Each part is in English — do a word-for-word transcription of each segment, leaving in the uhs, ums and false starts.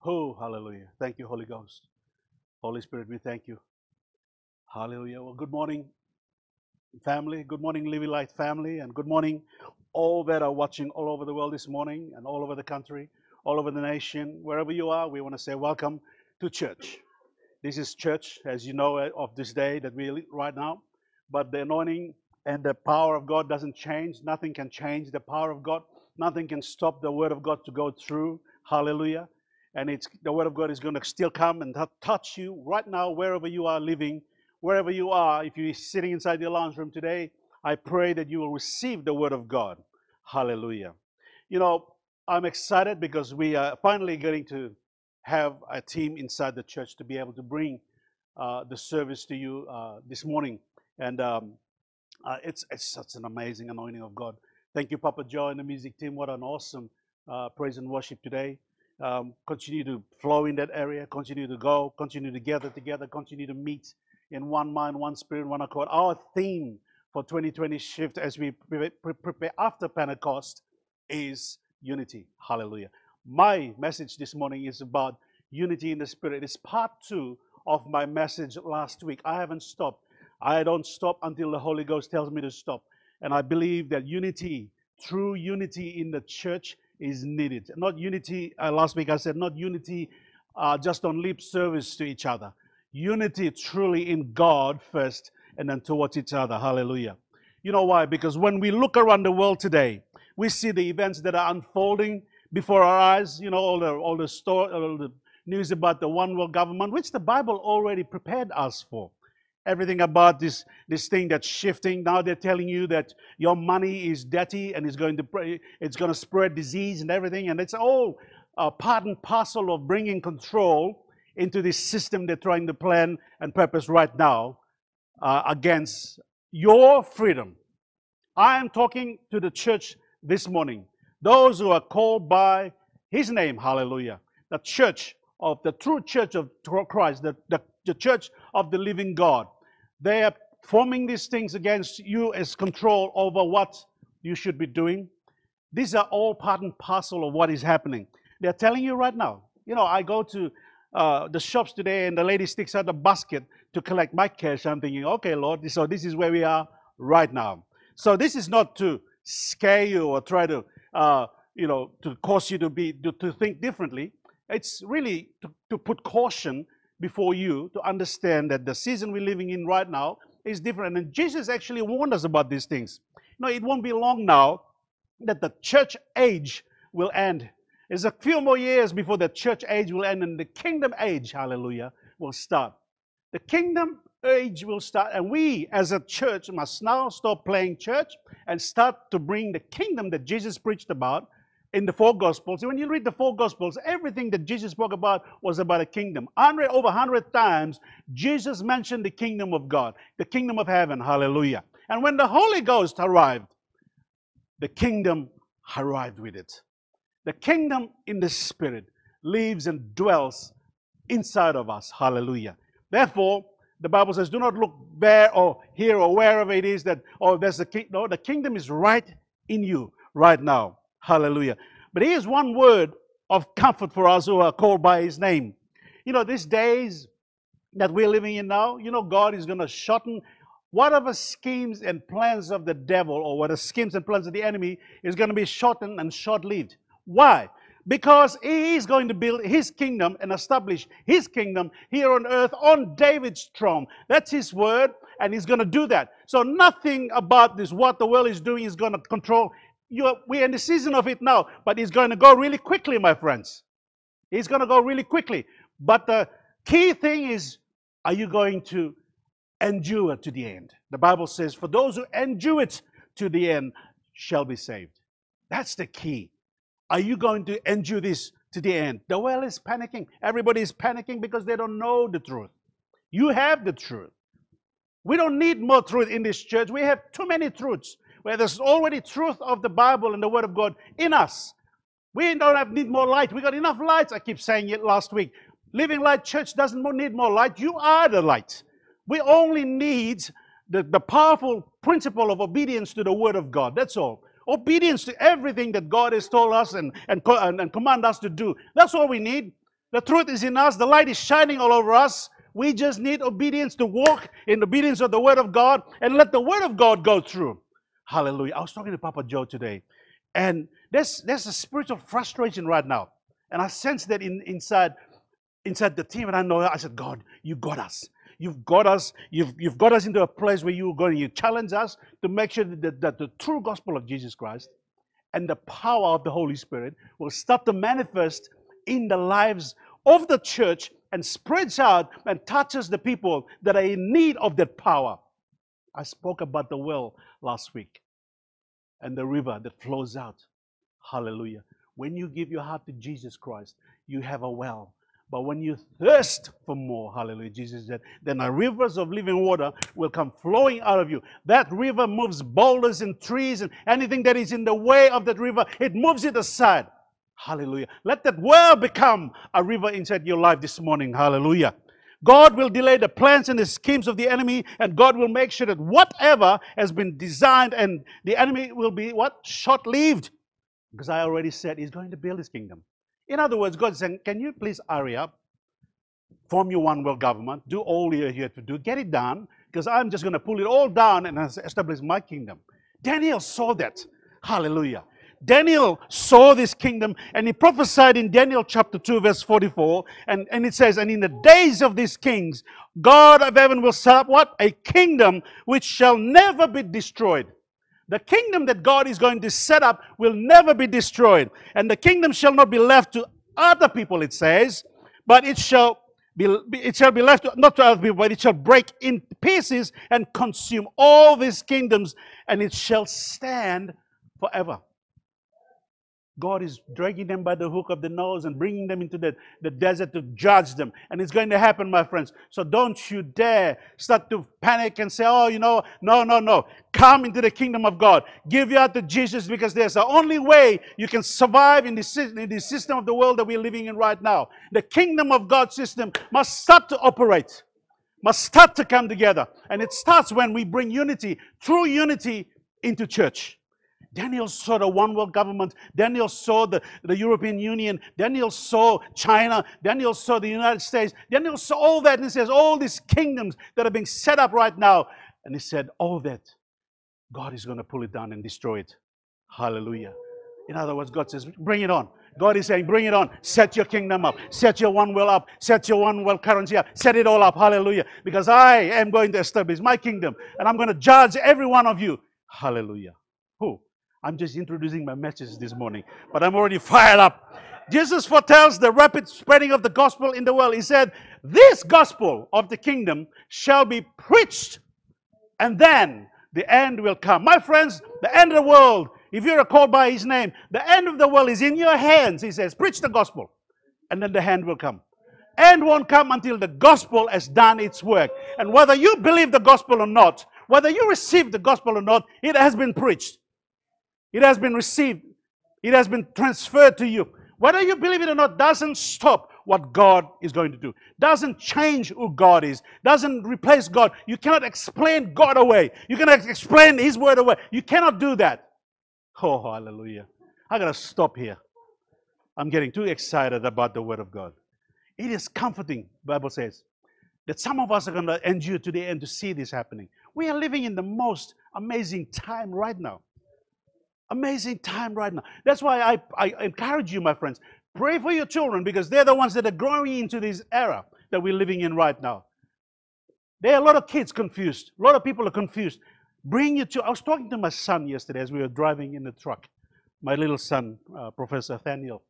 Oh, hallelujah. Thank you, Holy Ghost. Holy Spirit, we thank you. Hallelujah. Well, good morning, family. Good morning, Living Light family. And good morning, all that are watching all over the world this morning and all over the country, all over the nation. Wherever you are, we want to say welcome to church. This is church, as you know, uh, of this day that we live right now. But the anointing and the power of God doesn't change. Nothing can change the power of God. Nothing can stop the word of God to go through. Hallelujah. And it's the word of God is going to still come and touch you right now, wherever you are living, wherever you are. If you're sitting inside your lounge room today, I pray that you will receive the word of God. Hallelujah. You know, I'm excited because we are finally getting to have a team inside the church to be able to bring uh, the service to you uh, this morning. And um, uh, it's, it's such an amazing anointing of God. Thank you, Papa Joe and the music team. What an awesome uh, praise and worship today. Um, continue to flow in that area, continue to go, continue to gather together, continue to meet in one mind, one spirit, one accord. Our theme for twenty twenty shift as we prepare after Pentecost is unity. Hallelujah. My message this morning is about unity in the spirit. It's part two of my message last week. I haven't stopped. I don't stop until the Holy Ghost tells me to stop. And I believe that unity, true unity in the church is needed. Not unity, uh, last week I said, not unity uh, just on lip service to each other. Unity truly in God first and then towards each other. Hallelujah. You know why? Because when we look around the world today, we see the events that are unfolding before our eyes, you know, all the, all the, story, all the news about the one world government, which the Bible already prepared us for. Everything about this, this thing that's shifting. Now they're telling you that your money is dirty and it's going to it's going to spread disease and everything. And it's all uh, part and parcel of bringing control into this system they're trying to plan and purpose right now uh, against your freedom. I am talking to the church this morning. Those who are called by His name, hallelujah. The church of the true church of Christ, the, the, the church of the living God. They are forming these things against you as control over what you should be doing. These are all part and parcel of what is happening. They're telling you right now. You know, I go to uh, the shops today and the lady sticks out a basket to collect my cash. I'm thinking, okay, Lord, so this is where we are right now. So this is not to scare you or try to, uh, you know, to cause you to be to, to think differently. It's really to, to put caution before you to understand that the season we're living in right now is different. And Jesus actually warned us about these things. You know, it won't be long now that the church age will end. There's a few more years before the church age will end and the kingdom age, hallelujah, will start. The kingdom age will start, and we as a church must now stop playing church and start to bring the kingdom that Jesus preached about in the four Gospels. When you read the four Gospels, everything that Jesus spoke about was about a kingdom. Over one hundred times, Jesus mentioned the kingdom of God, the kingdom of heaven, hallelujah. And when the Holy Ghost arrived, the kingdom arrived with it. The kingdom in the Spirit lives and dwells inside of us, hallelujah. Therefore, the Bible says, do not look there or here or wherever it is that, oh, there's the kingdom. No, the kingdom is right in you right now. Hallelujah. But here's one word of comfort for us who are called by His name. You know, these days that we're living in now, you know, God is going to shorten whatever schemes and plans of the devil or whatever schemes and plans of the enemy is going to be shortened and short-lived. Why? Because He is going to build His kingdom and establish His kingdom here on earth on David's throne. That's His word, and He's going to do that. So nothing about this, what the world is doing, is going to control. You're, we're in the season of it now, but it's going to go really quickly, my friends. It's going to go really quickly. But the key thing is, are you going to endure to the end? The Bible says, for those who endure it to the end shall be saved. That's the key. Are you going to endure this to the end? The world is panicking. Everybody is panicking because they don't know the truth. You have the truth. We don't need more truth in this church. We have too many truths. Where there's already truth of the Bible and the Word of God in us. We don't have, need more light. We got enough lights. I keep saying it last week. Living Light Church doesn't need more light. You are the light. We only need the, the powerful principle of obedience to the Word of God. That's all. Obedience to everything that God has told us and, and, and, and command us to do. That's all we need. The truth is in us. The light is shining all over us. We just need obedience to walk in obedience of the Word of God and let the Word of God go through. Hallelujah. I was talking to Papa Joe today, and there's, there's a spiritual frustration right now. And I sense that in, inside, inside the team, and I know, I said, God, you got us. You've got us. You've, you've got us into a place where you're going to challenge us to make sure that, that the true gospel of Jesus Christ and the power of the Holy Spirit will start to manifest in the lives of the church and spreads out and touches the people that are in need of that power. I spoke about the well last week and the river that flows out. Hallelujah. When you give your heart to Jesus Christ, you have a well. But when you thirst for more, hallelujah, Jesus said, then the rivers of living water will come flowing out of you. That river moves boulders and trees and anything that is in the way of that river, it moves it aside. Hallelujah. Let that well become a river inside your life this morning. Hallelujah. God will delay the plans and the schemes of the enemy, and God will make sure that whatever has been designed and the enemy will be what? Short-lived. Because I already said he's going to build his kingdom. In other words, God is saying, can you please hurry up, form your one world government, do all you have to do, get it done, because I'm just going to pull it all down and establish my kingdom. Daniel saw that. Hallelujah. Daniel saw this kingdom, and he prophesied in Daniel chapter two, verse forty-four, and, and it says, and in the days of these kings, God of heaven will set up what? A kingdom which shall never be destroyed. The kingdom that God is going to set up will never be destroyed. And the kingdom shall not be left to other people, it says, but it shall be, it shall be left to, not to other people, but it shall break in pieces and consume all these kingdoms, and it shall stand forever. God is dragging them by the hook of the nose and bringing them into the, the desert to judge them. And it's going to happen, my friends. So don't you dare start to panic and say, oh, you know, no, no, no. Come into the kingdom of God. Give your heart to Jesus, because there's the only way you can survive in this, in this system of the world that we're living in right now. The kingdom of God system must start to operate, must start to come together. And it starts when we bring unity, true unity, into church. Daniel saw the one world government. Daniel saw the, the European Union. Daniel saw China. Daniel saw the United States. Daniel saw all that. And he says, all these kingdoms that are being set up right now. And he said, all that, God is going to pull it down and destroy it. Hallelujah. In other words, God says, bring it on. God is saying, bring it on. Set your kingdom up. Set your one world up. Set your one world currency up. Set it all up. Hallelujah. Because I am going to establish my kingdom. And I'm going to judge every one of you. Hallelujah. Who? I'm just introducing my message this morning, but I'm already fired up. Jesus foretells the rapid spreading of the gospel in the world. He said, this gospel of the kingdom shall be preached, and then the end will come. My friends, the end of the world, if you're called by his name, the end of the world is in your hands. He says, preach the gospel, and then the hand will come. End won't come until the gospel has done its work. And whether you believe the gospel or not, whether you receive the gospel or not, it has been preached. It has been received. It has been transferred to you. Whether you believe it or not doesn't stop what God is going to do. Doesn't change who God is. Doesn't replace God. You cannot explain God away. You cannot explain his word away. You cannot do that. Oh, hallelujah. I got to stop here. I'm getting too excited about the word of God. It is comforting, the Bible says, that some of us are going to endure to the end to see this happening. We are living in the most amazing time right now. Amazing time right now. That's why I, I encourage you, my friends, pray for your children, because they're the ones that are growing into this era that we're living in right now. There are a lot of kids confused. A lot of people are confused. Bring your children. I was talking to my son yesterday as we were driving in the truck. My little son, uh, Professor Nathaniel.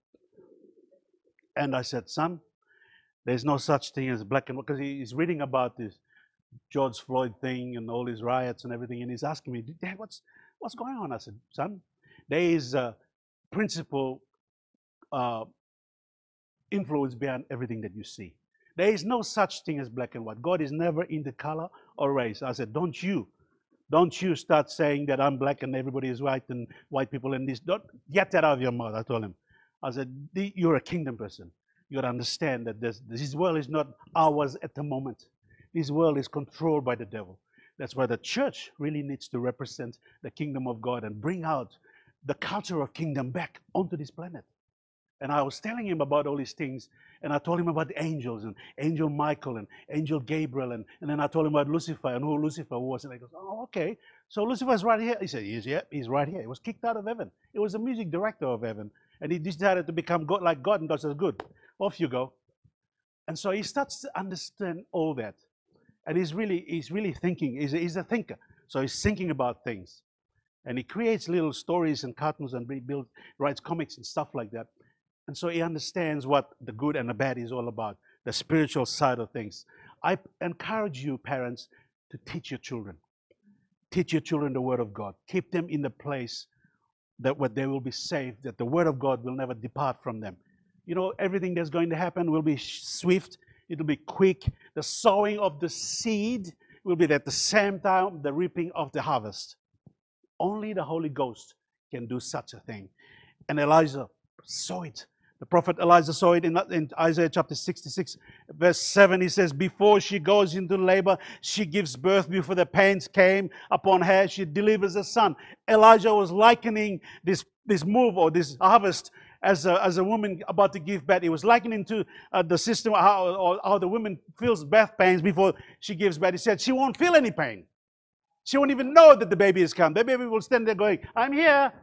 And I said, son, there's no such thing as black and white, because he's reading about this George Floyd thing and all these riots and everything, and he's asking me, Dad, what's what's going on? I said, son, there is a principle uh, influence behind everything that you see. There is no such thing as black and white. God is never into color or race. I said, don't you, don't you start saying that I'm black and everybody is white and white people and this. Don't get that out of your mouth. I told him. I said, you're a kingdom person. You got to understand that this, this world is not ours at the moment. This world is controlled by the devil. That's why the church really needs to represent the kingdom of God and bring out the culture of kingdom back onto this planet. And I was telling him about all these things, and I told him about the angels, and Angel Michael, and Angel Gabriel, and, and then I told him about Lucifer, and who Lucifer was, and he goes, oh, okay, so Lucifer's right here. He said, yes, yeah, he's right here. He was kicked out of heaven. He was the music director of heaven, and he decided to become God, like God, and God says, good, off you go. And so he starts to understand all that, and he's really, he's really thinking, he's a, he's a thinker, so he's thinking about things. And he creates little stories and cartoons and builds, writes comics and stuff like that. And so he understands what the good and the bad is all about, the spiritual side of things. I encourage you, parents, to teach your children. Teach your children the Word of God. Keep them in the place that where they will be saved, that the Word of God will never depart from them. You know, everything that's going to happen will be swift. It will be quick. The sowing of the seed will be at the same time the reaping of the harvest. Only the Holy Ghost can do such a thing. And Elijah saw it. The prophet Elijah saw it in, in Isaiah chapter sixty-six, verse seven. He says, before she goes into labor, she gives birth. Before the pains came upon her, she delivers a son. Elijah was likening this, this move or this harvest as a, as a woman about to give birth. He was likening to uh, the system, how, or how the woman feels birth pains before she gives birth. He said she won't feel any pain. She won't even know that the baby has come. The baby will stand there going, I'm here.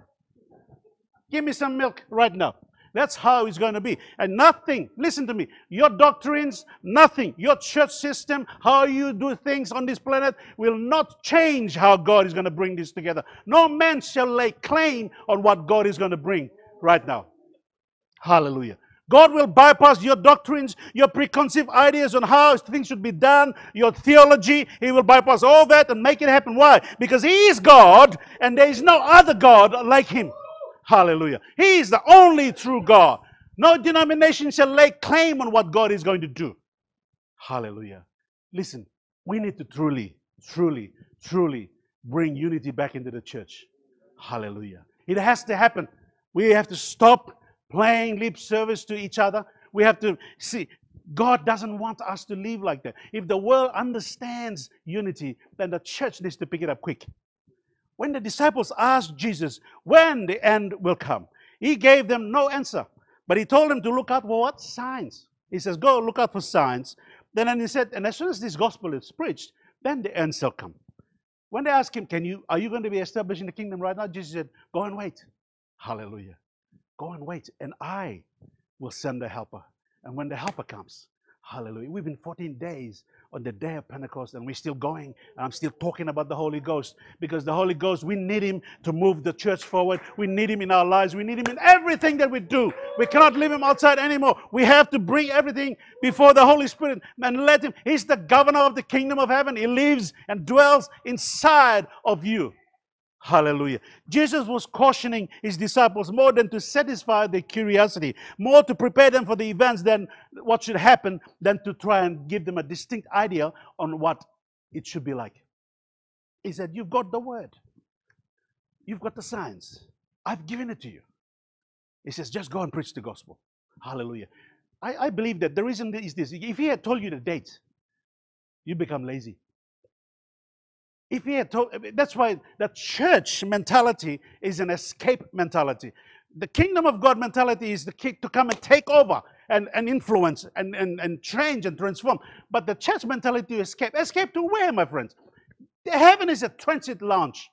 Give me some milk right now. That's how it's going to be. And nothing, listen to me, your doctrines, nothing, your church system, how you do things on this planet will not change how God is going to bring this together. No man shall lay claim on what God is going to bring right now. Hallelujah. God will bypass your doctrines, your preconceived ideas on how things should be done, your theology. He will bypass all that and make it happen. Why? Because He is God and there is no other God like Him. Hallelujah. He is the only true God. No denomination shall lay claim on what God is going to do. Hallelujah. Listen, we need to truly, truly, truly bring unity back into the church. Hallelujah. It has to happen. We have to stop playing lip service to each other. We have to see, God doesn't want us to live like that. If the world understands unity, then the church needs to pick it up quick. When the disciples asked Jesus when the end will come, He gave them no answer. But He told them to look out for what? Signs. He says, go look out for signs. Then and He said, and as soon as this gospel is preached, then the end shall come. When they asked Him, "Can you, are you going to be establishing the kingdom right now?" Jesus said, go and wait. Hallelujah. Go and wait, and I will send the helper. And when the helper comes, hallelujah. We've been fourteen days on the day of Pentecost, and we're still going, and I'm still talking about the Holy Ghost, because the Holy Ghost, we need Him to move the church forward. We need Him in our lives. We need Him in everything that we do. We cannot leave Him outside anymore. We have to bring everything before the Holy Spirit and let Him. He's the governor of the kingdom of heaven. He lives and dwells inside of you. Hallelujah. Jesus was cautioning His disciples more than to satisfy their curiosity, more to prepare them for the events than what should happen, than to try and give them a distinct idea on what it should be like. He said, you've got the word. You've got the signs. I've given it to you. He says, just go and preach the gospel. Hallelujah. I, I believe that the reason is this. If He had told you the date, you become lazy. If He had told, that's why the church mentality is an escape mentality. The kingdom of God mentality is the key to come and take over and, and influence and, and, and change and transform. But the church mentality to escape. Escape to where, my friends? The heaven is a transit lounge.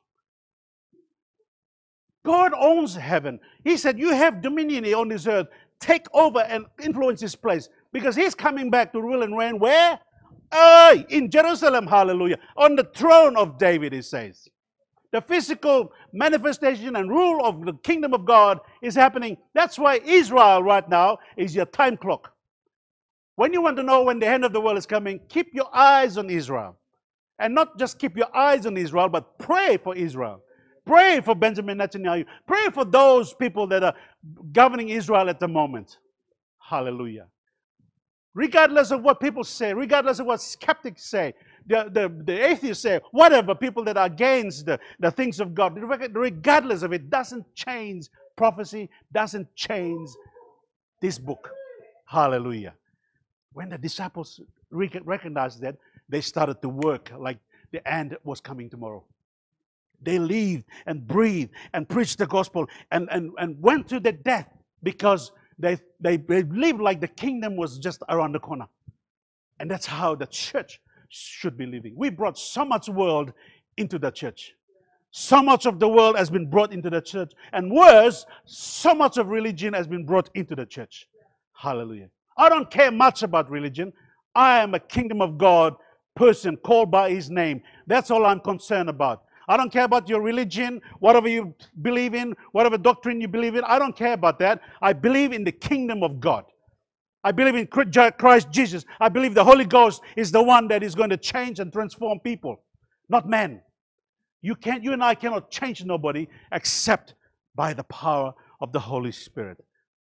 God owns heaven. He said, you have dominion on this earth. Take over and influence this place. Because He's coming back to rule and reign where? Aye, in Jerusalem, hallelujah. On the throne of David, it says. The physical manifestation and rule of the kingdom of God is happening. That's why Israel right now is your time clock. When you want to know when the end of the world is coming, keep your eyes on Israel. And not just keep your eyes on Israel, but pray for Israel. Pray for Benjamin Netanyahu. Pray for those people that are governing Israel at the moment. Hallelujah. Regardless of what people say, regardless of what skeptics say, the, the, the atheists say, whatever, people that are against the, the things of God, regardless of it, doesn't change prophecy, doesn't change this book. Hallelujah. When the disciples recognized that, they started to work like the end was coming tomorrow. They lived and breathed and preached the gospel and, and, and went to the death because They, they, they lived like the kingdom was just around the corner. And that's how the church should be living. We brought so much world into the church. So much of the world has been brought into the church. And worse, so much of religion has been brought into the church. Hallelujah. I don't care much about religion. I am a kingdom of God person called by His name. That's all I'm concerned about. I don't care about your religion, whatever you believe in, whatever doctrine you believe in. I don't care about that. I believe in the kingdom of God. I believe in Christ Jesus. I believe the Holy Ghost is the one that is going to change and transform people, not man. You can't, you and I cannot change nobody except by the power of the Holy Spirit.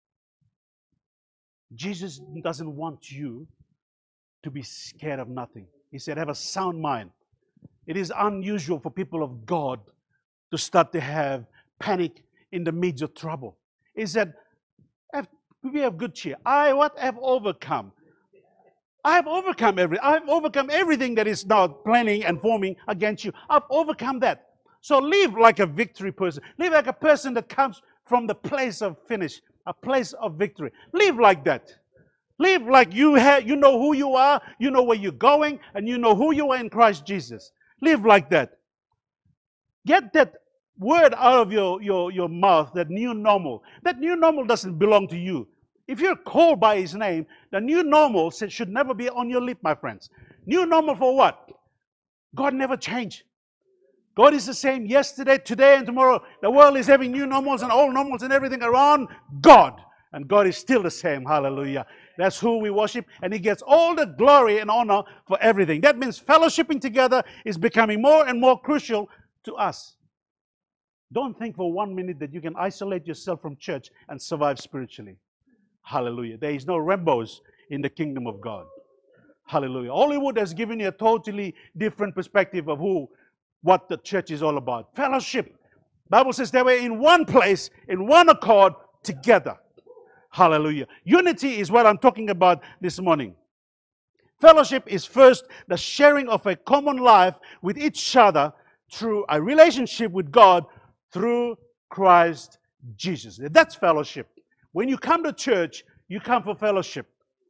Jesus doesn't want you to be scared of nothing. He said, have a sound mind. It is unusual for people of God to start to have panic in the midst of trouble. He said, have, we have good cheer. I what have overcome. I have overcome every. I have overcome everything that is now planning and forming against you. I've overcome that. So live like a victory person. Live like a person that comes from the place of finish, a place of victory. Live like that. Live like you have, you know who you are, you know where you're going, and you know who you are in Christ Jesus. Live like that. Get that word out of your, your, your mouth, that new normal. That new normal doesn't belong to you. If you're called by His name, the new normal should never be on your lip, my friends. New normal for what? God never changed. God is the same yesterday, today, and tomorrow. The world is having new normals and old normals and everything around God. And God is still the same. Hallelujah. That's who we worship. And He gets all the glory and honor for everything. That means fellowshipping together is becoming more and more crucial to us. Don't think for one minute that you can isolate yourself from church and survive spiritually. Hallelujah. There is no Rambos in the kingdom of God. Hallelujah. Hollywood has given you a totally different perspective of who, what the church is all about. Fellowship. Bible says they were in one place, in one accord, together. Hallelujah. Unity is what I'm talking about this morning. Fellowship is first the sharing of a common life with each other through a relationship with God through Christ Jesus. That's fellowship. When you come to church, you come for fellowship.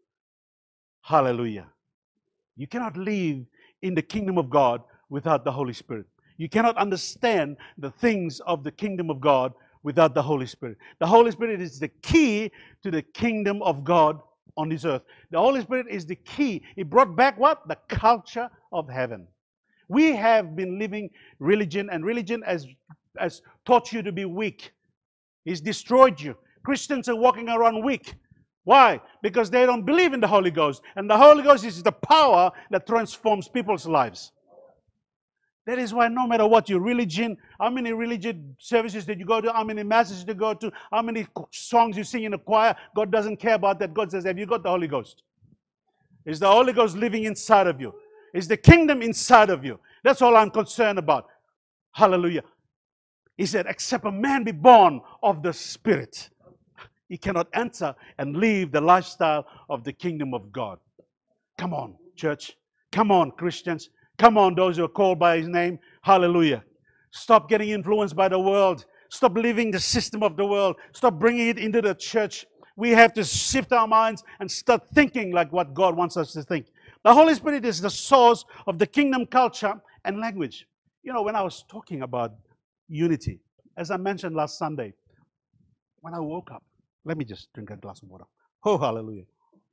Hallelujah. You cannot live in the kingdom of God without the Holy Spirit. You cannot understand the things of the kingdom of God without the Holy Spirit. The Holy Spirit is the key to the kingdom of God on this earth. The Holy Spirit is the key. He brought back what? The culture of heaven. We have been living religion, and religion has, has taught you to be weak. It's destroyed you. Christians are walking around weak. Why? Because they don't believe in the Holy Ghost. And the Holy Ghost is the power that transforms people's lives. That is why no matter what your religion, how many religion services that you go to, how many masses you go to, how many songs you sing in a choir, God doesn't care about that. God says, have you got the Holy Ghost? Is the Holy Ghost living inside of you? Is the kingdom inside of you? That's all I'm concerned about. Hallelujah. He said, except a man be born of the Spirit, he cannot enter and live the lifestyle of the kingdom of God. Come on, church. Come on, Christians. Come on, those who are called by His name. Hallelujah. Stop getting influenced by the world. Stop living the system of the world. Stop bringing it into the church. We have to shift our minds and start thinking like what God wants us to think. The Holy Spirit is the source of the kingdom culture and language. You know, when I was talking about unity, as I mentioned last Sunday, when I woke up, let me just drink a glass of water. Oh, hallelujah.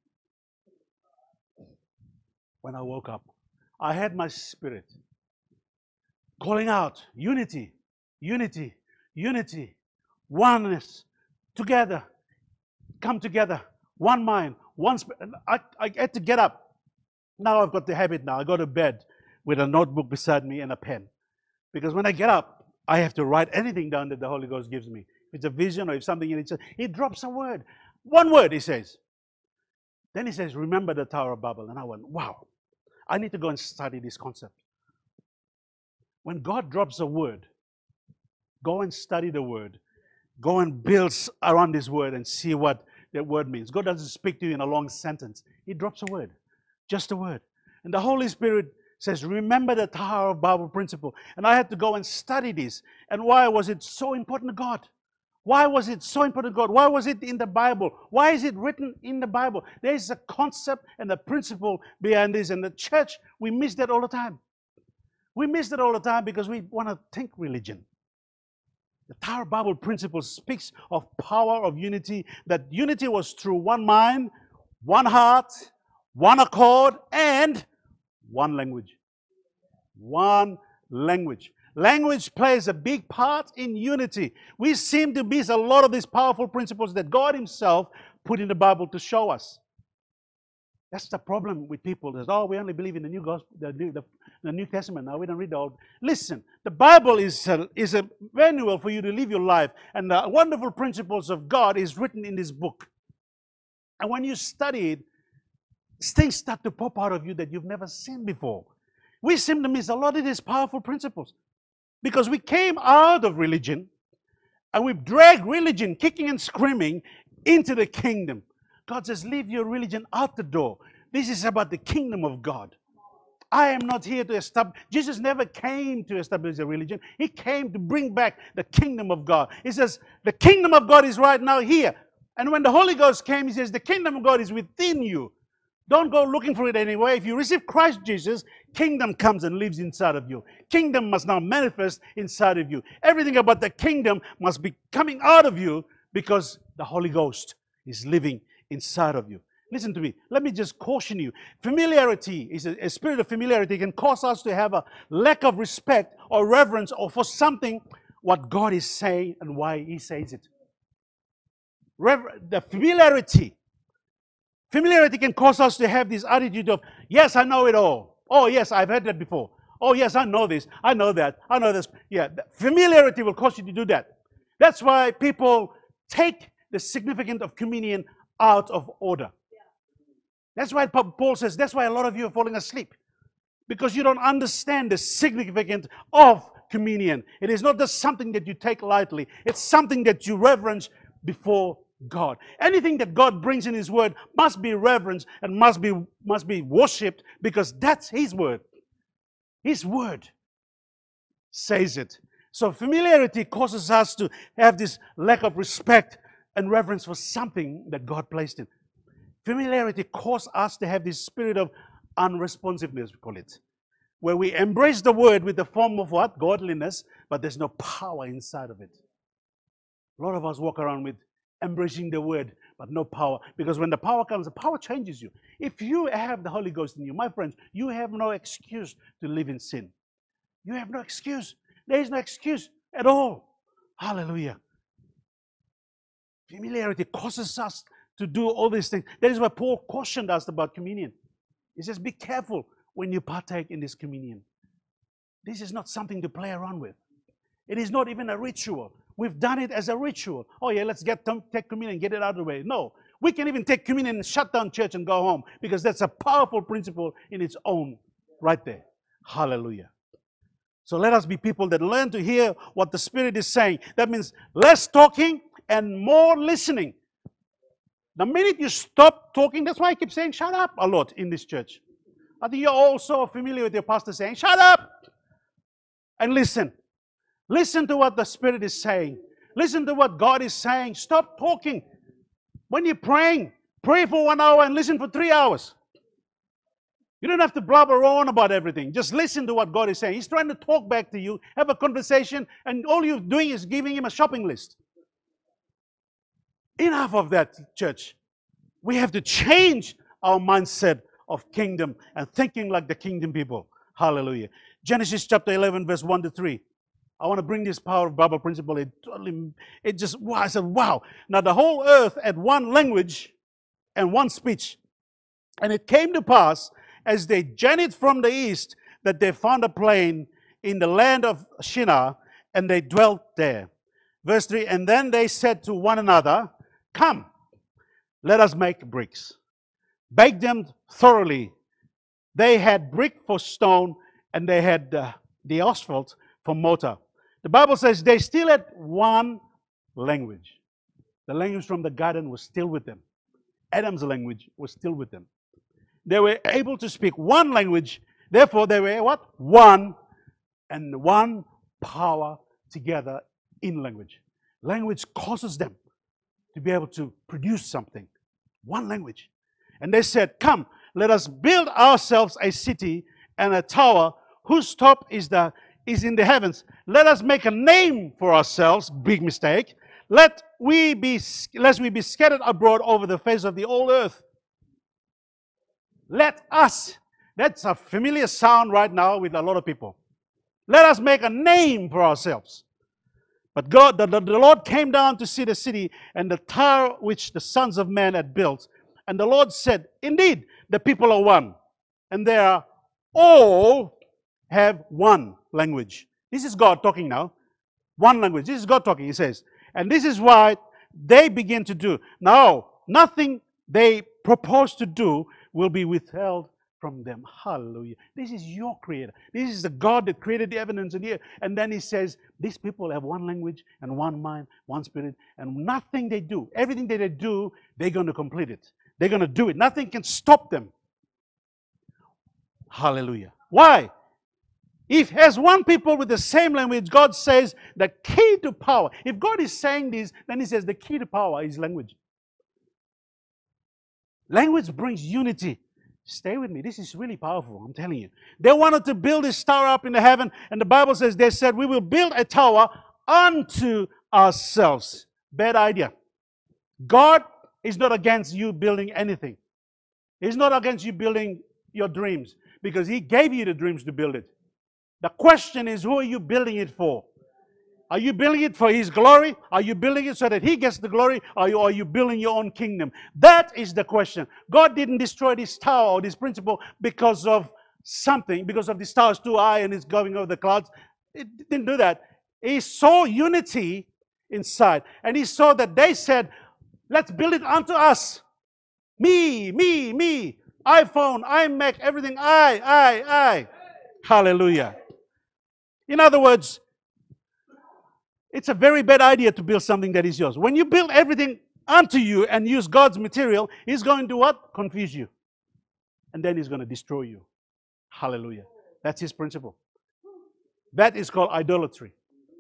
When I woke up, I had my spirit calling out, unity, unity, unity, oneness, together, come together, one mind, one spirit. I, I had to get up. Now I've got the habit now. I go to bed with a notebook beside me and a pen. Because when I get up, I have to write anything down that the Holy Ghost gives me. If it's a vision or if something in it, He drops a word. One word, He says. Then He says, remember the Tower of Babel. And I went, wow. I need to go and study this concept. When God drops a word, go and study the word. Go and build around this word and see what that word means. God doesn't speak to you in a long sentence. He drops a word, just a word. And the Holy Spirit says, remember the Tower of Babel principle. And I had to go and study this. And why was it so important to God? Why was it so important to God? Why was it in the Bible? Why is it written in the Bible? There is a concept and a principle behind this. And the church, we miss that all the time. We miss that all the time because we want to think religion. The Tower Bible principle speaks of power of unity, that unity was through one mind, one heart, one accord, and one language. One language. Language plays a big part in unity. We seem to miss a lot of these powerful principles that God Himself put in the Bible to show us. That's the problem with people. That, oh, we only believe in the New Gospel, the New, the, the New Testament. Now we don't read the Old. Listen, the Bible is a, is a manual for you to live your life, and the wonderful principles of God is written in this book. And when you study it, things start to pop out of you that you've never seen before. We seem to miss a lot of these powerful principles. Because we came out of religion and we've dragged religion kicking and screaming into the kingdom. God says, leave your religion out the door. This is about the kingdom of God. I am not here to establish. Jesus never came to establish a religion. He came to bring back the kingdom of God. He says, the kingdom of God is right now here. And when the Holy Ghost came, He says, the kingdom of God is within you. Don't go looking for it anyway. If you receive Christ Jesus, kingdom comes and lives inside of you. Kingdom must now manifest inside of you. Everything about the kingdom must be coming out of you because the Holy Ghost is living inside of you. Listen to me. Let me just caution you. Familiarity is a, a spirit of familiarity can cause us to have a lack of respect or reverence or for something what God is saying and why He says it. Rever- the familiarity Familiarity can cause us to have this attitude of, yes, I know it all. Oh, yes, I've heard that before. Oh, yes, I know this. I know that. I know this. Yeah, familiarity will cause you to do that. That's why people take the significance of communion out of order. That's why Paul says, that's why a lot of you are falling asleep. Because you don't understand the significance of communion. It is not just something that you take lightly. It's something that you reverence before God. Anything that God brings in His Word must be reverenced and must be, must be worshipped because that's His Word. His Word says it. So familiarity causes us to have this lack of respect and reverence for something that God placed in. Familiarity causes us to have this spirit of unresponsiveness, we call it, where we embrace the Word with the form of what? Godliness, but there's no power inside of it. A lot of us walk around with embracing the Word, but no power. Because when the power comes, the power changes you. If you have the Holy Ghost in you, my friends, you have no excuse to live in sin. You have no excuse. There is no excuse at all. Hallelujah. Familiarity causes us to do all these things. That is why Paul cautioned us about communion. He says, be careful when you partake in this communion. This is not something to play around with. It is not even a ritual. We've done it as a ritual. Oh yeah, let's get take communion and get it out of the way. No, we can even take communion and shut down church and go home because that's a powerful principle in its own right there. Hallelujah. So let us be people that learn to hear what the Spirit is saying. That means less talking and more listening. The minute you stop talking, that's why I keep saying shut up a lot in this church. I think you're all so familiar with your pastor saying shut up and listen. Listen to what the Spirit is saying. Listen to what God is saying. Stop talking. When you're praying, pray for one hour and listen for three hours. You don't have to blabber on about everything. Just listen to what God is saying. He's trying to talk back to you, have a conversation, and all you're doing is giving Him a shopping list. Enough of that, church. We have to change our mindset of kingdom and thinking like the kingdom people. Hallelujah. Genesis chapter eleven, verse one to three. I want to bring this power of Bible principle. It totally, it just, wow. I said, wow. Now the whole earth had one language and one speech. And it came to pass, as they journeyed from the east, that they found a plain in the land of Shinar, and they dwelt there. Verse three, and then they said to one another, come, let us make bricks. Bake them thoroughly. They had brick for stone, and they had uh, the asphalt for mortar. The Bible says they still had one language. The language from the garden was still with them. Adam's language was still with them. They were able to speak one language. Therefore, they were what? One, and one power together in language. Language causes them to be able to produce something. One language. And they said, come, let us build ourselves a city and a tower whose top is, the, is in the heavens. Let us make a name for ourselves. Big mistake. Let we be, lest we be scattered abroad over the face of the whole earth. Let us. That's a familiar sound right now with a lot of people. Let us make a name for ourselves. But God, the, the, the Lord came down to see the city and the tower which the sons of man had built. And the Lord said, indeed, the people are one. And they are all have one language. This is God talking now. One language. This is God talking, he says. And this is what they begin to do. Now, nothing they propose to do will be withheld from them. Hallelujah. This is your creator. This is the God that created the heavens and the earth. And then he says, these people have one language and one mind, one spirit, and nothing they do, everything that they do, they're going to complete it. They're going to do it. Nothing can stop them. Hallelujah. Why? If as one people with the same language, God says the key to power. If God is saying this, then he says the key to power is language. Language brings unity. Stay with me. This is really powerful, I'm telling you. They wanted to build this tower up in the heaven, and the Bible says they said, we will build a tower unto ourselves. Bad idea. God is not against you building anything. He's not against you building your dreams, because he gave you the dreams to build it. The question is, who are you building it for? Are you building it for his glory? Are you building it so that he gets the glory? Or are you building your own kingdom? That is the question. God didn't destroy this tower or this principle because of something, because of this tower is too high and it's going over the clouds. It didn't do that. He saw unity inside. And he saw that they said, let's build it unto us. Me, me, me. iPhone, iMac, everything. I, I, I. Hallelujah. In other words, it's a very bad idea to build something that is yours. When you build everything unto you and use God's material, he's going to what? Confuse you. And then he's going to destroy you. Hallelujah. That's his principle. That is called idolatry.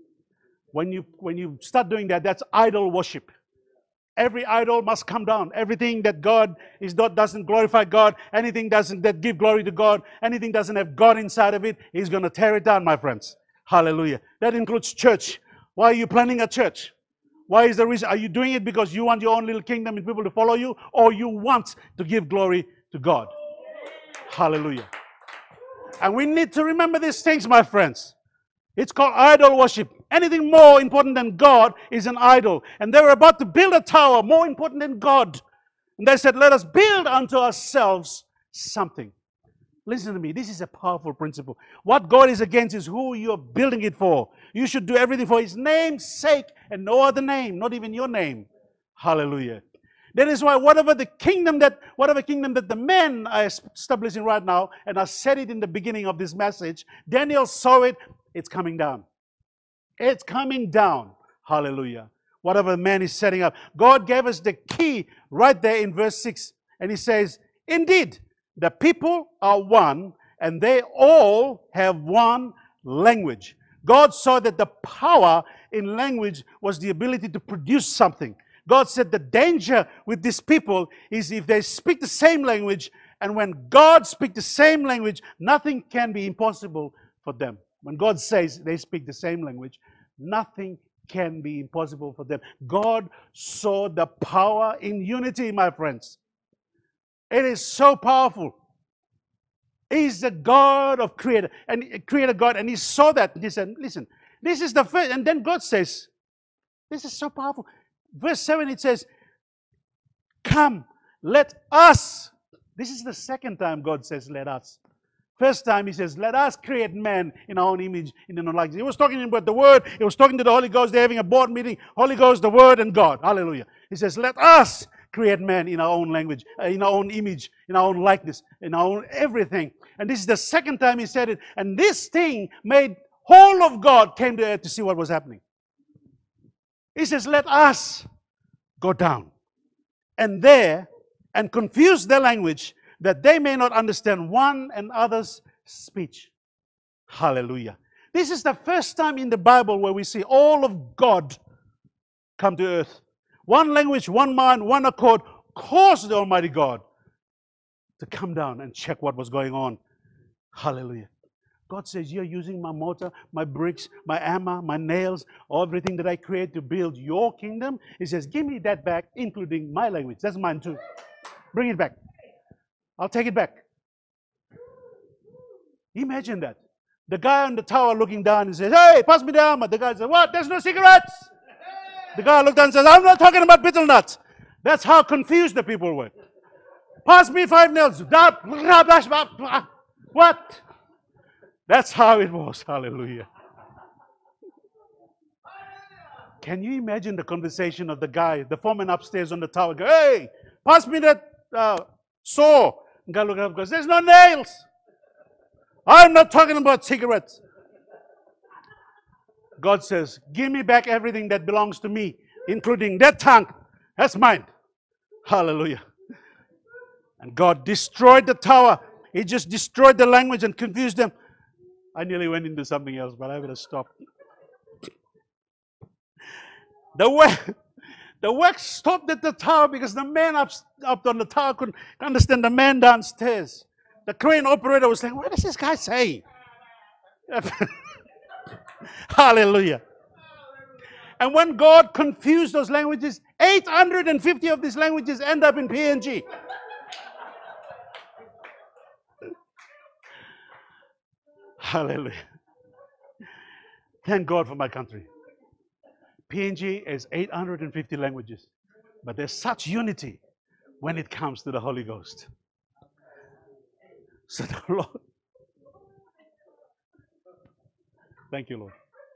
When you, when you start doing that, that's idol worship. Every idol must come down. Everything that God is not doesn't glorify God, anything doesn't that give glory to God, anything doesn't have God inside of it, he's going to tear it down, my friends. Hallelujah. That includes church. Why are you planning a church? Why is the reason? Are you doing it because you want your own little kingdom and people to follow you, or you want to give glory to God? Hallelujah. And we need to remember these things, my friends. It's called idol worship. Anything more important than God is an idol. And they were about to build a tower more important than God. And they said, let us build unto ourselves something. Listen to me. This is a powerful principle. What God is against is who you're building it for. You should do everything for his name's sake and no other name, not even your name. Hallelujah. That is why whatever the kingdom that whatever kingdom that the men are establishing right now, and I said it in the beginning of this message, Daniel saw it, it's coming down. It's coming down. Hallelujah. Whatever man is setting up. God gave us the key right there in verse six. And he says, indeed, the people are one, and they all have one language. God saw that the power in language was the ability to produce something. God said the danger with these people is if they speak the same language, and when God speaks the same language, nothing can be impossible for them. When God says they speak the same language, nothing can be impossible for them. God saw the power in unity, my friends. It is so powerful. He's the God of creator, and creator God, and he saw that. And he said, listen, this is the first. And then God says, this is so powerful. Verse seven, it says, come, let us. This is the second time God says, let us. First time he says, let us create man in our own image, in our own likeness. He was talking about the Word. He was talking to the Holy Ghost. They're having a board meeting. Holy Ghost, the Word, and God. Hallelujah. He says, let us create man in our own language, in our own image, in our own likeness, in our own everything. And this is the second time he said it. And this thing made whole of God came to earth to see what was happening. He says, let us go down and there and confuse their language, that they may not understand one another's speech. Hallelujah. This is the first time in the Bible where we see all of God come to earth. One language, one mind, one accord caused the Almighty God to come down and check what was going on. Hallelujah. God says, you're using my mortar, my bricks, my hammer, my nails, everything that I create to build your kingdom. He says, give me that back, including my language. That's mine too. Bring it back. I'll take it back. Imagine that. The guy on the tower looking down and says, hey, pass me the hammer. The guy says, what? There's no cigarettes. The guy looked down and says, I'm not talking about betel nuts. That's how confused the people were. Pass me five nails. What? That's how it was. Hallelujah. Can you imagine the conversation of the guy, the foreman upstairs on the tower? Go, hey, pass me that uh, saw. The guy looked up and goes, there's no nails. I'm not talking about cigarettes. God says, give me back everything that belongs to me, including that tongue. That's mine. Hallelujah. And God destroyed the tower. He just destroyed the language and confused them. I nearly went into something else, but I better stop. The work, the work stopped at the tower because the man up, up on the tower couldn't understand the man downstairs. The crane operator was saying, what is this guy saying? Hallelujah. And when God confused those languages, eight hundred fifty of these languages end up in P N G. Hallelujah. Thank God for my country. P N G is eight hundred fifty languages. But there's such unity when it comes to the Holy Ghost. So the Lord. Thank you, Lord.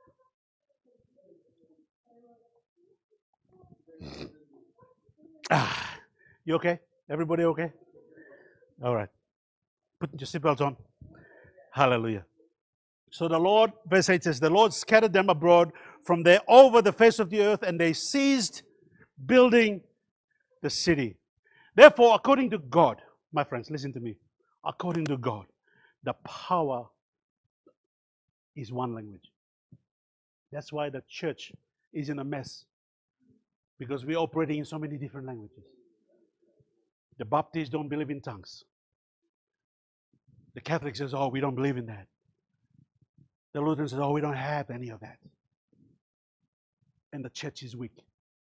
Ah, you okay? Everybody okay? All right. Put your seatbelts on. Hallelujah. So the Lord, verse eight says, the Lord scattered them abroad from there over the face of the earth, and they ceased building the city. Therefore, according to God, my friends, listen to me. According to God, the power is one language. That's why the church is in a mess. Because we're operating in so many different languages. The Baptists don't believe in tongues. The Catholic says, oh, we don't believe in that. The Lutheran says, oh, we don't have any of that. And the church is weak.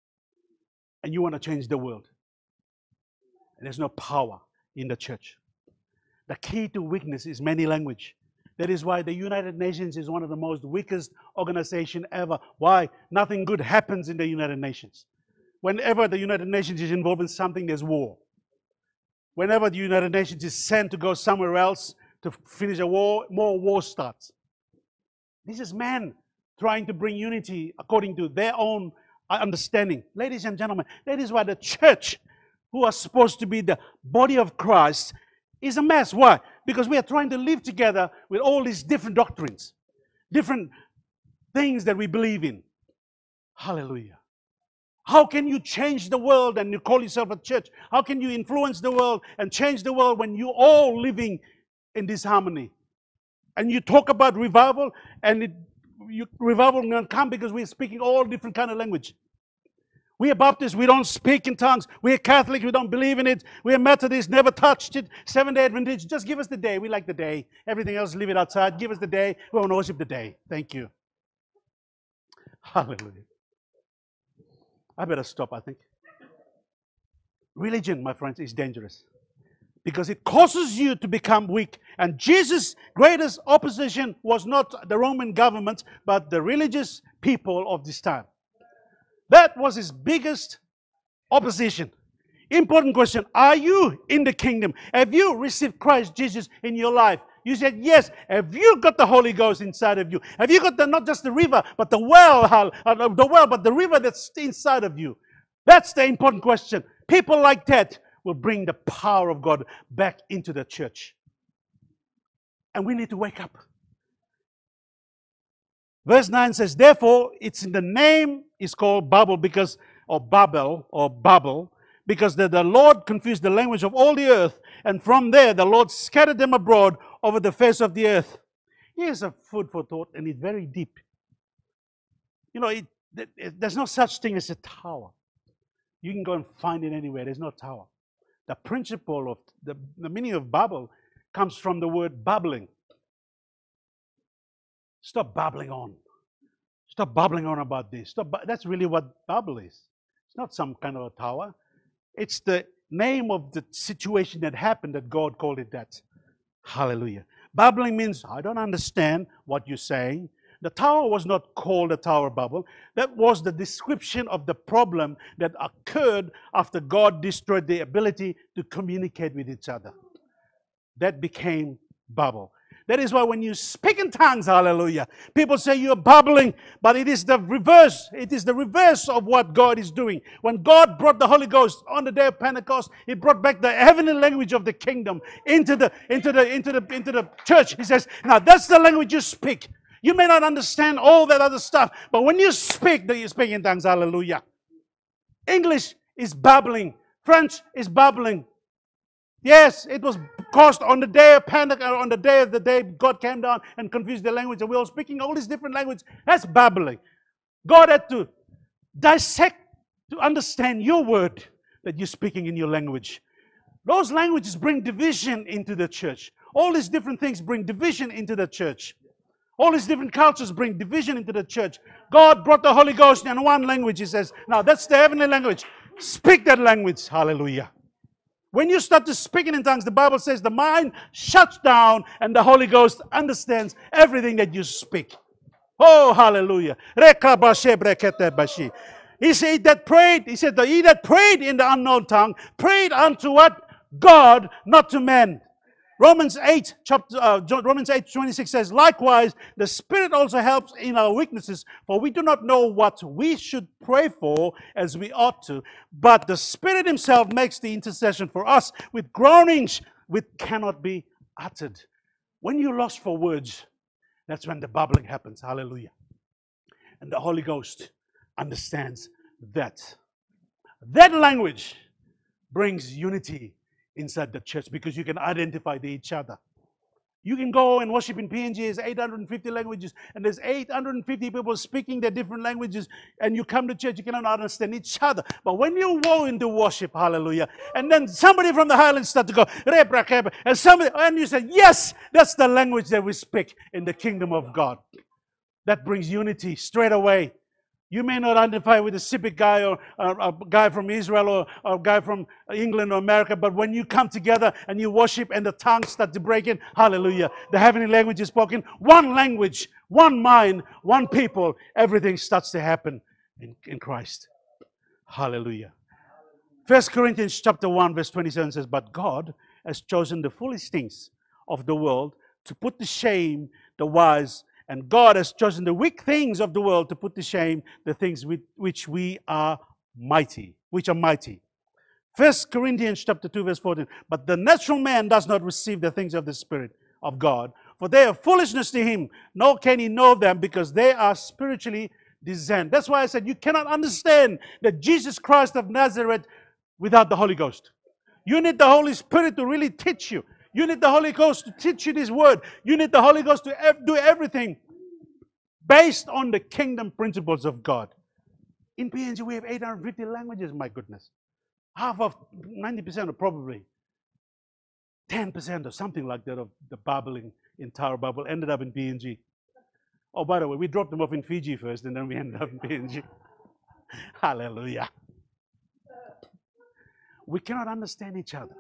And you want to change the world. And there's no power in the church. The key to weakness is many language. That is why the United Nations is one of the most weakest organizations ever. Why? Nothing good happens in the United Nations. Whenever the United Nations is involved in something, there's war. Whenever the United Nations is sent to go somewhere else to finish a war, more war starts. This is man trying to bring unity according to their own understanding. Ladies and gentlemen, that is why the church, who are supposed to be the body of Christ, is a mess. Why? Because we are trying to live together with all these different doctrines, different things that we believe in. Hallelujah. How can you change the world and you call yourself a church? How can you influence the world and change the world when you're all living in disharmony? And you talk about revival, and it, you, revival will not come because we're speaking all different kind of language. We are Baptists, we don't speak in tongues. We are Catholic, we don't believe in it. We are Methodists, never touched it. Seventh-day Adventists, just give us the day. We like the day. Everything else, leave it outside. Give us the day. We want to worship the day. Thank you. Hallelujah. I better stop, I think. Religion, my friends, is dangerous because it causes you to become weak. And Jesus' greatest opposition was not the Roman government, but the religious people of this time. That was his biggest opposition. Important question. Are you in the kingdom? Have you received Christ Jesus in your life? You said yes. Have you got the Holy Ghost inside of you? Have you got the, not just the river, but the well, uh, the well, but the river that's inside of you? That's the important question. People like that will bring the power of God back into the church. And we need to wake up. Verse nine says, therefore, it's in the name is called Babel because, or Babel, or Babel, because the, the Lord confused the language of all the earth, and from there the Lord scattered them abroad over the face of the earth. Here's a food for thought, and it's very deep. You know, it, There's no such thing as a tower. You can go and find it anywhere. There's no tower. The principle of the, the meaning of Babel comes from the word babbling. Stop babbling on. Stop babbling on about this. Stop. That's really what Babel is. It's not some kind of a tower. It's the name of the situation that happened that God called it that. Hallelujah. Babbling means, I don't understand what you're saying. The tower was not called a Tower of Babel. That was the description of the problem that occurred after God destroyed the ability to communicate with each other. That became Babel. That is why when you speak in tongues, hallelujah, people say you're babbling, but it is the reverse. It is the reverse of what God is doing. When God brought the Holy Ghost on the day of Pentecost, He brought back the heavenly language of the kingdom into the into the into the into the church. He says, now that's the language you speak. You may not understand all that other stuff, but when you speak, that you speak in tongues, hallelujah. English is babbling. French is babbling. Yes, it was caused on the day of Pentecost, on the day of the day God came down and confused the language, and we were speaking all these different languages. That's babbling. God had to dissect to understand your word that you're speaking in your language. Those languages bring division into the church. All these different things bring division into the church. All these different cultures bring division into the church. God brought the Holy Ghost in one language. He says, now that's the heavenly language. Speak that language. Hallelujah. When you start to speaking in tongues, the Bible says the mind shuts down and the Holy Ghost understands everything that you speak. Oh, hallelujah. He said that prayed, he said, he that prayed in the unknown tongue, prayed unto what? God, not to men. Romans eight, chapter, uh, Romans eight, twenty-six says, likewise, the Spirit also helps in our weaknesses, for we do not know what we should pray for as we ought to, but the Spirit Himself makes the intercession for us with groanings which cannot be uttered. When you're lost for words, that's when the babbling happens. Hallelujah. And the Holy Ghost understands that. That language brings unity inside the church because you can identify each other. You can go and worship in P N G. There's eight hundred fifty languages, and there's eight hundred fifty people speaking their different languages, and you come to church, you cannot understand each other. But when you go into worship, hallelujah, and then somebody from the Highlands start to go, and somebody, and you say, yes, that's the language that we speak in the kingdom of God. That brings unity straight away. You may not identify with a Sipic guy or, or a guy from Israel or, or a guy from England or America, but when you come together and you worship and the tongues start to break in, hallelujah, the heavenly language is spoken, one language, one mind, one people, everything starts to happen in, in Christ. Hallelujah. First Corinthians chapter one, verse twenty-seven says, but God has chosen the foolish things of the world to put to shame the wise. And God has chosen the weak things of the world to put to shame the things with which we are mighty, which are mighty. First Corinthians chapter two, verse fourteen. But the natural man does not receive the things of the Spirit of God, for they are foolishness to him, nor can he know them because they are spiritually discerned. That's why I said you cannot understand that Jesus Christ of Nazareth without the Holy Ghost. You need the Holy Spirit to really teach you. You need the Holy Ghost to teach you this word. You need the Holy Ghost to do everything based on the kingdom principles of God. In P N G, we have eight hundred fifty languages, my goodness. Half of, ninety percent or probably ten percent or something like that of the babbling in Tower of Babel ended up in P N G. Oh, by the way, we dropped them off in Fiji first and then we ended up in P N G. Hallelujah. We cannot understand each other.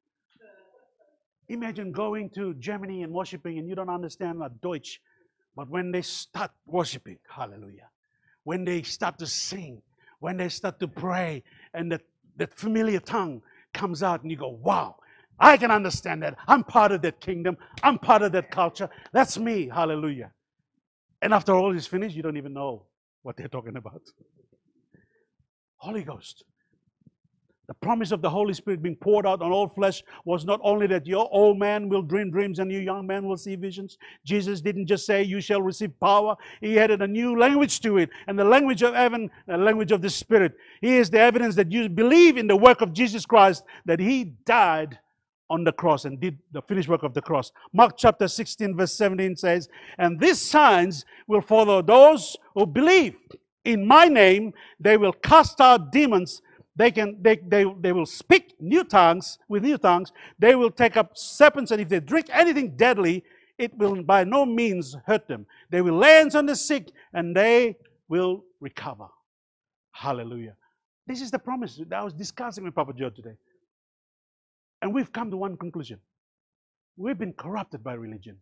Imagine going to Germany and worshiping and you don't understand a Deutsch. But when they start worshiping, hallelujah, when they start to sing, when they start to pray, and that, that familiar tongue comes out and you go, wow, I can understand that. I'm part of that kingdom. I'm part of that culture. That's me, hallelujah. And after all is finished, you don't even know what they're talking about. Holy Ghost. The promise of the Holy Spirit being poured out on all flesh was not only that your old man will dream dreams and your young man will see visions. Jesus didn't just say you shall receive power. He added a new language to it. And the language of heaven, the language of the Spirit. Here is the evidence that you believe in the work of Jesus Christ, that He died on the cross and did the finished work of the cross. Mark chapter sixteen verse seventeen says, and these signs will follow those who believe. in my name, they will cast out demons. They can they, they, they will speak new tongues with new tongues. They will take up serpents, and if they drink anything deadly, it will by no means hurt them. They will lay hands on the sick, and they will recover. Hallelujah. This is the promise that I was discussing with Papa Joe today. And we've come to one conclusion. We've been corrupted by religion.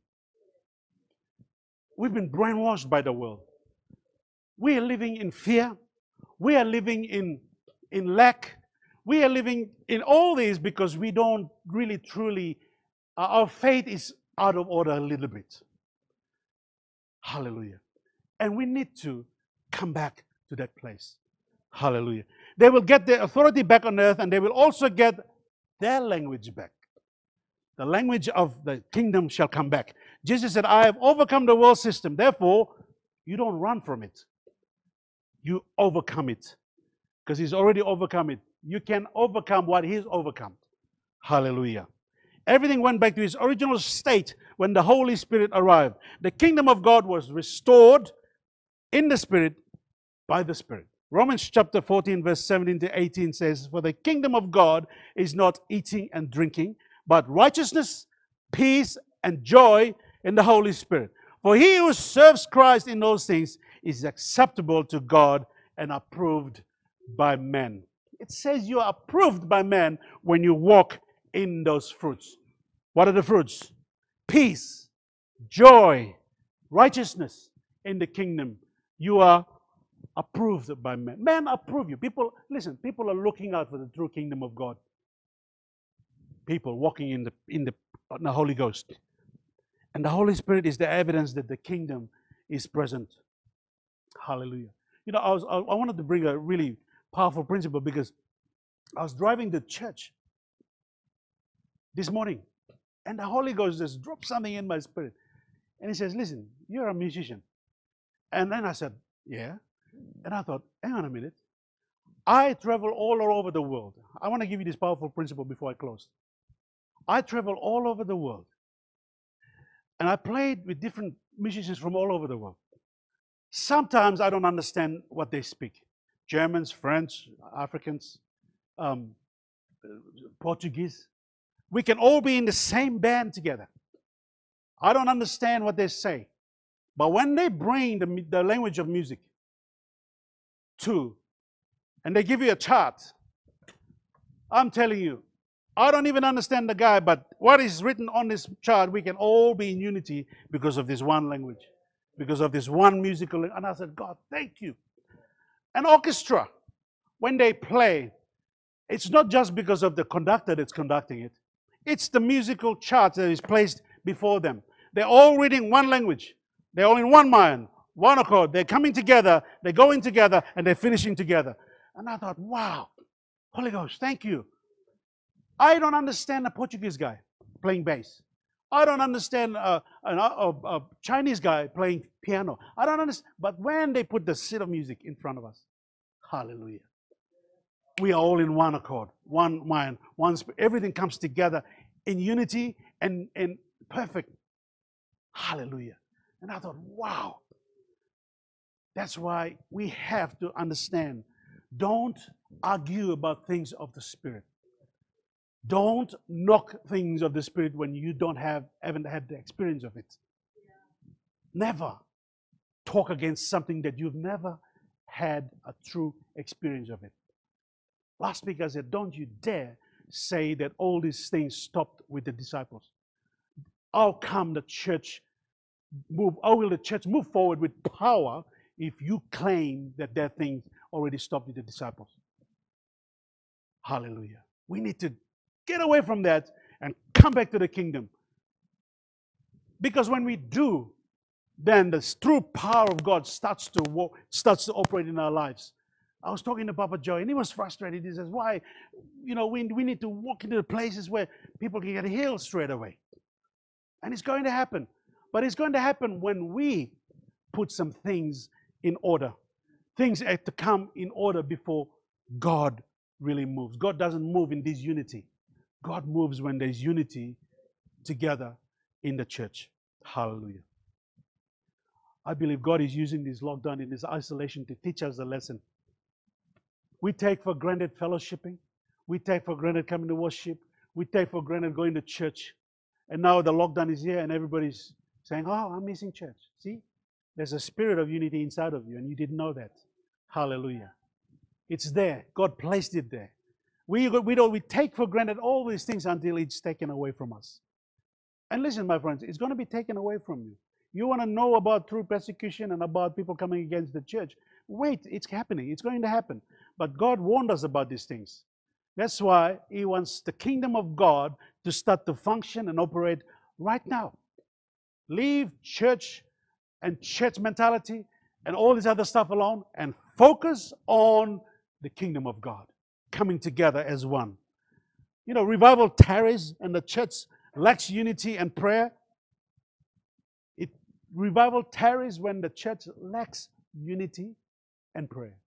We've been brainwashed by the world. We are living in fear. We are living in, in lack. We are living in all this because we don't really truly, uh, our faith is out of order a little bit. Hallelujah. And we need to come back to that place. Hallelujah. They will get their authority back on earth, and they will also get their language back. The language of the kingdom shall come back. Jesus said, I have overcome the world system. Therefore, you don't run from it. You overcome it. Because he's already overcome it. You can overcome what he's overcome. Hallelujah. Everything went back to its original state when the Holy Spirit arrived. The kingdom of God was restored in the Spirit by the Spirit. Romans chapter fourteen, verse seventeen to eighteen says, for the kingdom of God is not eating and drinking, but righteousness, peace, and joy in the Holy Spirit. For he who serves Christ in those things is acceptable to God and approved by men. It says you are approved by men when you walk in those fruits. What are the fruits? Peace, joy, righteousness in the kingdom. You are approved by men. Men approve you. People, listen, people are looking out for the true kingdom of God. People walking in the in the, in the Holy Ghost. And the Holy Spirit is the evidence that the kingdom is present. Hallelujah. You know, I was I, I wanted to bring a really powerful principle because I was driving to church this morning, and the Holy Ghost just dropped something in my spirit. And he says, listen, you're a musician. And then I said, yeah. And I thought, hang on a minute. I travel all over the world. I want to give you this powerful principle before I close. I travel all over the world. And I played with different musicians from all over the world. Sometimes I don't understand what they speak. Germans, French, Africans, um, Portuguese. We can all be in the same band together. I don't understand what they say. But when they bring the, the language of music to, and they give you a chart, I'm telling you, I don't even understand the guy, but what is written on this chart, we can all be in unity because of this one language, because of this one musical. And I said, God, thank you. An orchestra, when they play, it's not just because of the conductor that's conducting it. It's the musical chart that is placed before them. They're all reading one language. They're all in one mind, one accord. They're coming together, they're going together, and they're finishing together. And I thought, wow, Holy Ghost, thank you. I don't understand a Portuguese guy playing bass. I don't understand a, a, a, a Chinese guy playing piano. I don't understand. But when they put the seat of music in front of us, hallelujah. We are all in one accord, one mind, one spirit. Everything comes together in unity and, and perfect. Hallelujah. And I thought, wow. That's why we have to understand. Don't argue about things of the Spirit. Don't knock things of the Spirit when you don't have, haven't had the experience of it. Never talk against something that you've never had a true experience of it. Last week I said, don't you dare say that all these things stopped with the disciples. How come the church move, how will the church move forward with power if you claim that that thing already stopped with the disciples? Hallelujah. We need to get away from that and come back to the kingdom. Because when we do, then the true power of God starts to walk, starts to operate in our lives. I was talking to Papa Joe, and he was frustrated. He says, why? You know, we, we need to walk into the places where people can get healed straight away. And it's going to happen. But it's going to happen when we put some things in order. Things have to come in order before God really moves. God doesn't move in disunity. God moves when there's unity together in the church. Hallelujah. I believe God is using this lockdown in this isolation to teach us a lesson. We take for granted fellowshipping. We take for granted coming to worship. We take for granted going to church. And now the lockdown is here and everybody's saying, oh, I'm missing church. See? There's a spirit of unity inside of you and you didn't know that. Hallelujah. It's there. God placed it there. We, we, don't, we take for granted all these things until it's taken away from us. And listen, my friends, it's going to be taken away from you. You want to know about true persecution and about people coming against the church. Wait, it's happening. It's going to happen. But God warned us about these things. That's why He wants the kingdom of God to start to function and operate right now. Leave church and church mentality and all this other stuff alone and focus on the kingdom of God coming together as one. You know, revival tarries and the church lacks unity and prayer. It revival tarries when the church lacks unity and prayer.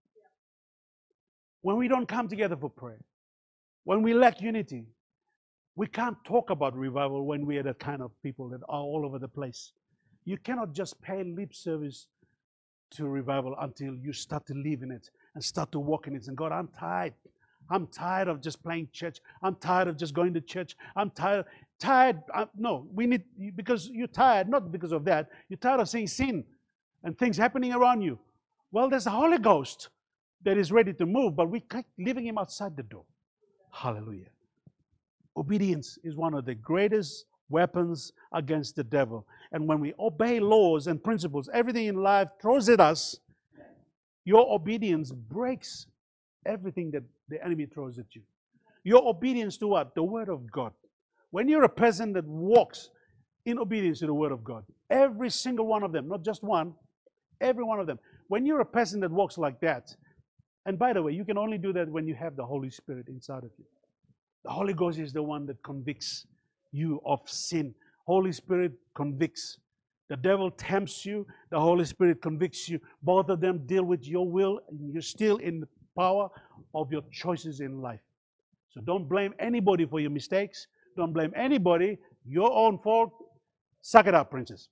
When we don't come together for prayer, when we lack unity, we can't talk about revival when we are the kind of people that are all over the place. You cannot just pay lip service to revival until you start to live in it and start to walk in it. And God, I'm tired. I'm tired of just playing church. I'm tired of just going to church. I'm tired. Tired. Uh, no, we need, because you're tired, not because of that. You're tired of seeing sin and things happening around you. Well, there's the Holy Ghost that is ready to move, but we keep leaving Him outside the door. Hallelujah. Obedience is one of the greatest weapons against the devil. And when we obey laws and principles, everything in life throws at us, your obedience breaks everything that the enemy throws at you. Your obedience to what? The Word of God. When you're a person that walks in obedience to the Word of God, every single one of them, not just one, every one of them. When you're a person that walks like that, and by the way, you can only do that when you have the Holy Spirit inside of you. The Holy Ghost is the one that convicts you of sin. Holy Spirit convicts. The devil tempts you. The Holy Spirit convicts you. Both of them deal with your will, and you're still in the power of your choices in life. So don't blame anybody for your mistakes. Don't blame anybody. Your own fault. Suck it up, princess.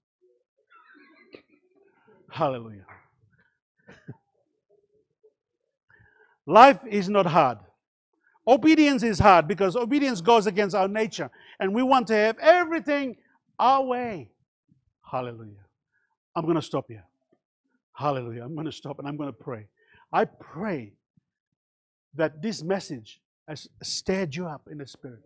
Hallelujah. Life is not hard. Obedience is hard because obedience goes against our nature. And we want to have everything our way. Hallelujah. I'm going to stop here. Hallelujah. I'm going to stop and I'm going to pray. I pray that this message has stirred you up in the spirit.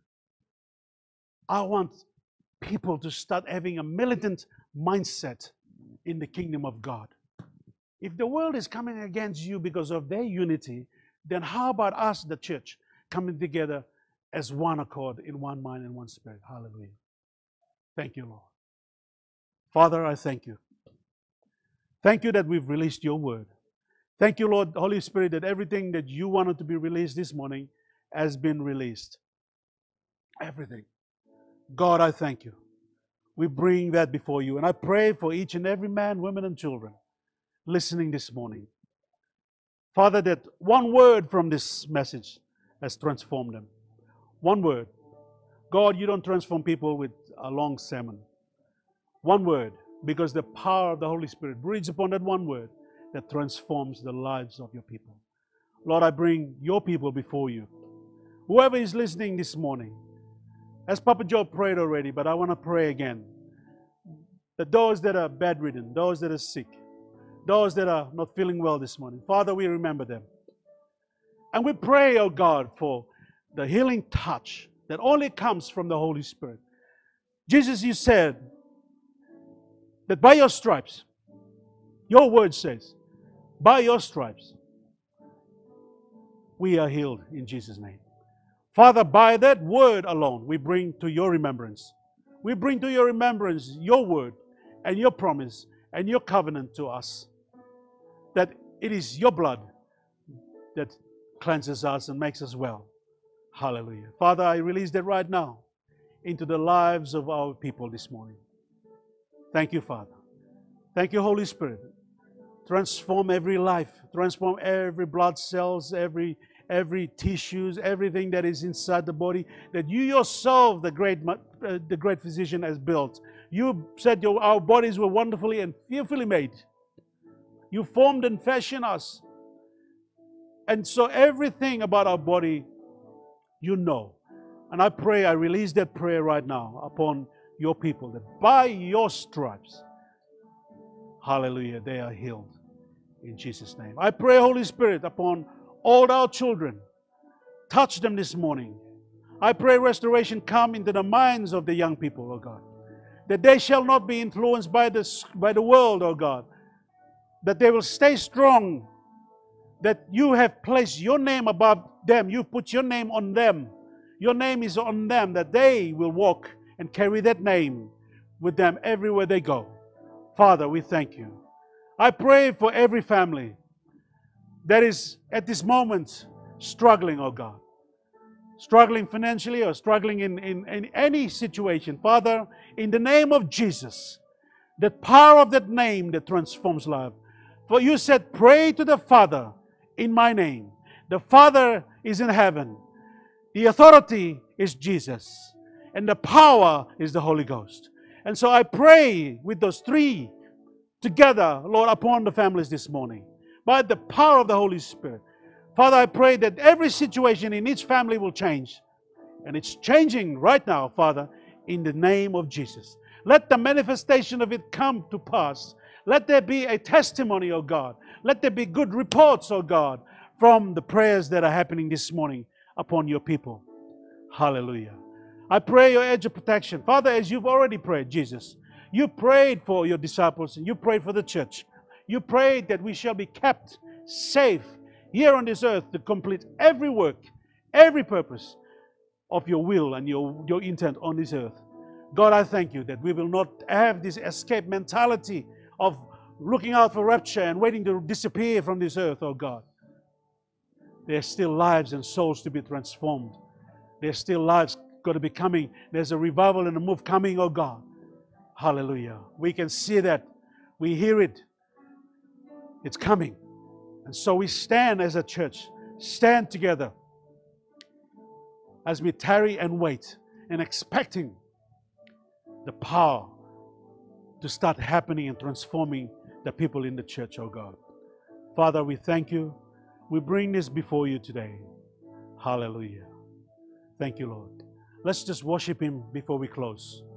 I want people to start having a militant mindset in the kingdom of God. If the world is coming against you because of their unity, then how about us, the church, coming together as one accord, in one mind and one spirit? Hallelujah. Thank you, Lord. Father, I thank you. Thank you that we've released your word. Thank you, Lord, Holy Spirit, that everything that you wanted to be released this morning has been released. Everything. God, I thank you. We bring that before you. And I pray for each and every man, women, and children listening this morning. Father, that one word from this message has transformed them. One word. God, you don't transform people with a long sermon. One word, because the power of the Holy Spirit breathes upon that one word that transforms the lives of your people. Lord, I bring your people before you. Whoever is listening this morning, as Papa Joe prayed already, but I want to pray again. That those that are bedridden, those that are sick, those that are not feeling well this morning, Father, we remember them. And we pray, oh God, for the healing touch that only comes from the Holy Spirit. Jesus, you said that by your stripes, your word says, by your stripes, we are healed in Jesus' name. Father, by that word alone, we bring to your remembrance. We bring to your remembrance your word and your promise and your covenant to us. That it is your blood that cleanses us and makes us well. Hallelujah. Father, I release that right now into the lives of our people this morning. Thank you, Father. Thank you, Holy Spirit. Transform every life. Transform every blood cells, every every tissues, everything that is inside the body, that you yourself, the great, uh, the great physician, has built. You said your, our bodies were wonderfully and fearfully made. You formed and fashioned us. And so everything about our body, you know. And I pray, I release that prayer right now upon your people, that by your stripes, hallelujah, they are healed. In Jesus' name. I pray, Holy Spirit, upon all our children. Touch them this morning. I pray restoration come into the minds of the young people, oh God. That they shall not be influenced by, this, by the world, oh God. That they will stay strong. That you have placed your name above them. You put your name on them. Your name is on them. That they will walk and carry that name with them everywhere they go. Father, we thank you. I pray for every family that is at this moment struggling, oh God. Struggling financially or struggling in, in, in any situation. Father, in the name of Jesus, the power of that name that transforms life. For you said, pray to the Father in my name. The Father is in heaven. The authority is Jesus. And the power is the Holy Ghost. And so I pray with those three together, Lord, upon the families this morning, by the power of the Holy Spirit. Father, I pray that every situation in each family will change. And it's changing right now, Father, in the name of Jesus. Let the manifestation of it come to pass. Let there be a testimony, oh God. Let there be good reports, oh God, from the prayers that are happening this morning upon your people. Hallelujah. I pray your edge of protection. Father, as you've already prayed, Jesus, you prayed for your disciples and you prayed for the church. You prayed that we shall be kept safe here on this earth to complete every work, every purpose of your will and your, your intent on this earth. God, I thank you that we will not have this escape mentality of looking out for rapture and waiting to disappear from this earth, oh God. There's still lives and souls to be transformed. There's still lives got to be coming. There's a revival and a move coming, oh God. Hallelujah. We can see that. We hear it. It's coming. And so we stand as a church, stand together as we tarry and wait and expecting the power to start happening and transforming the people in the church, oh God. Father, we thank you. We bring this before you today. Hallelujah. Thank you, Lord. Let's just worship Him before we close.